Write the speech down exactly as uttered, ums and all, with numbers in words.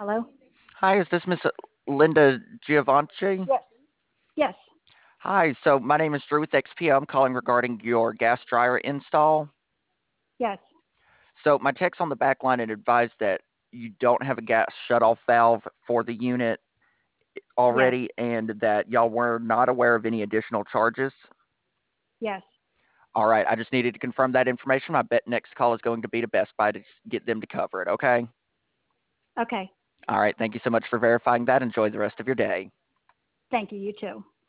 Hello? Hi, is this Miss Linda Giovanci? Yes. Yes. Hi, so my name is Drew with X P. I'm calling regarding your gas dryer install. Yes. So my text on the back line had advised that you don't have a gas shutoff valve for the unit Yes. already and that y'all were not aware of any additional charges. Yes. All right, I just needed to confirm that information. My bet next call is going to be to Best Buy to get them to cover it, okay? Okay. All right, thank you so much for verifying that. Enjoy the rest of your day. Thank you. You too.